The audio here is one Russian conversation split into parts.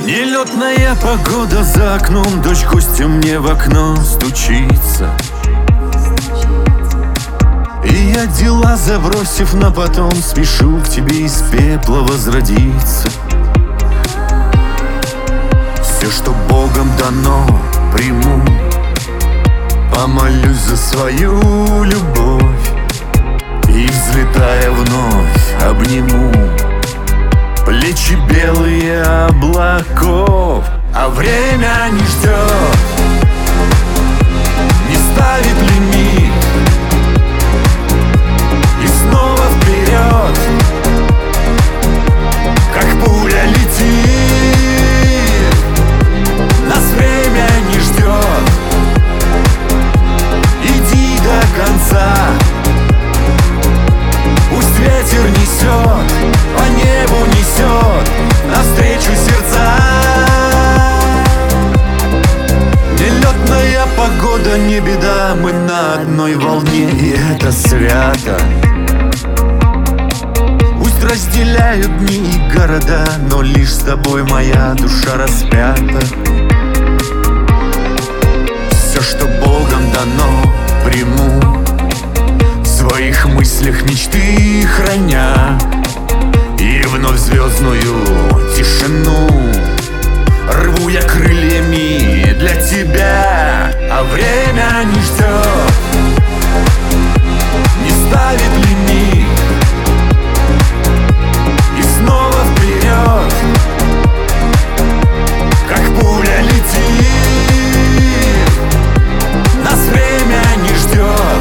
Нелетная погода за окном, дождь Костя мне в окно стучится. И я дела забросив на потом, спешу к тебе из пепла возродиться. Все, что Богом дано, приму. Помолюсь за свою любовь и, взлетая вновь, обниму плечи белые облаков. А время не ждет, не ставит лимит, и снова вперед, как пуля летит. Нас время не ждет, иди до конца. Пусть ветер несет, по небу несет навстречу сердца. Нелетная погода, не беда, мы на одной волне, и это свято. Пусть разделяют дни и города, но лишь с тобой моя душа распята. Все, что Богом дано, приму, в своих мыслях мечты храня. И вновь звездную тишину рву я крыльями для тебя. А время не ждет, не ставит лимит, и снова вперед, как пуля летит. Нас время не ждет,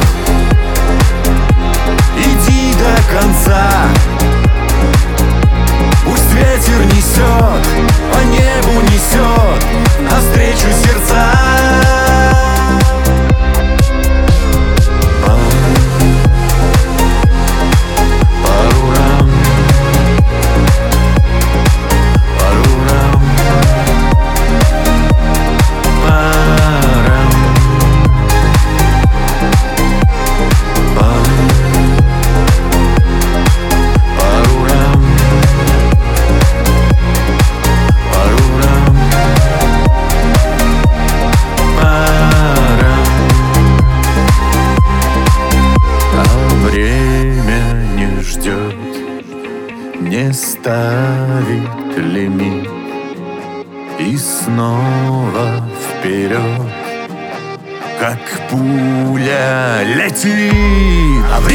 иди до конца. Пусть ветер несет, по небу несет навстречу сердца. Не ставит лимит, и снова вперед, как пуля летит. А